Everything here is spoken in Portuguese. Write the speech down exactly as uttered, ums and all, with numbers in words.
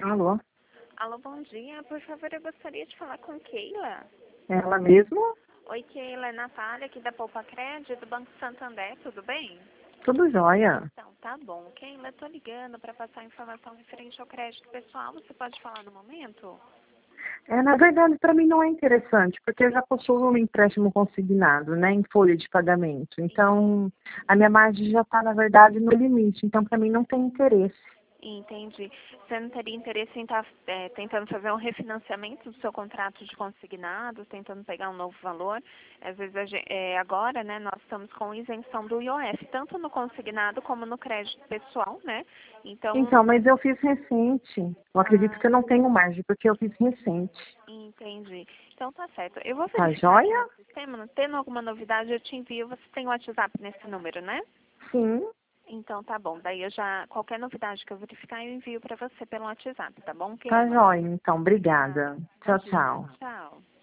Alô? Alô, bom dia. Por favor, eu gostaria de falar com Keila. Ela mesmo? Oi, Keila. É Natália, aqui da Poupa Crédito, do Banco Santander. Tudo bem? Tudo jóia. Então, tá bom. Keila, eu tô ligando para passar informação referente ao crédito pessoal. Você pode falar no momento? É, na verdade, para mim não é interessante, porque eu já possuo um empréstimo consignado, né, em folha de pagamento. Então, a minha margem já está, na verdade, no limite. Então, para mim não tem interesse. Entendi. Você não teria interesse em estar tentando fazer um refinanciamento do seu contrato de consignado, tentando pegar um novo valor? Às vezes, a gen- é, agora, né, nós estamos com isenção do I O F, tanto no consignado como no crédito pessoal, né? Então, Então, mas eu fiz recente. Eu acredito ah, que eu não tenho margem, porque eu fiz recente. entendi. Então, tá certo. Eu vou Tá verificar aqui jóia? no sistema, tendo alguma novidade, eu te envio. Você tem o WhatsApp nesse número, né? Sim. Então, tá bom. Daí, eu já, qualquer novidade que eu verificar, eu envio para você pelo WhatsApp, tá bom, Tá Keila? jóia, então. Tá. Obrigada. Tchau, Imagina. tchau. Tchau.